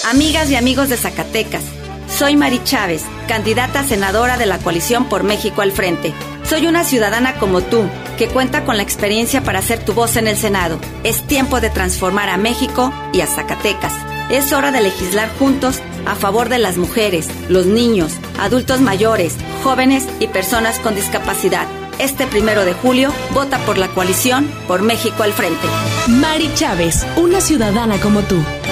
Amigas y amigos de Zacatecas, soy Mari Chávez, candidata a senadora de la Coalición por México al Frente. Soy una ciudadana como tú, que cuenta con la experiencia para hacer tu voz en el Senado. Es tiempo de transformar a México y a Zacatecas. Es hora de legislar juntos a favor de las mujeres, los niños, adultos mayores, jóvenes y personas con discapacidad. Este 1 de julio, vota por la Coalición por México al Frente. Mari Chávez, una ciudadana como tú.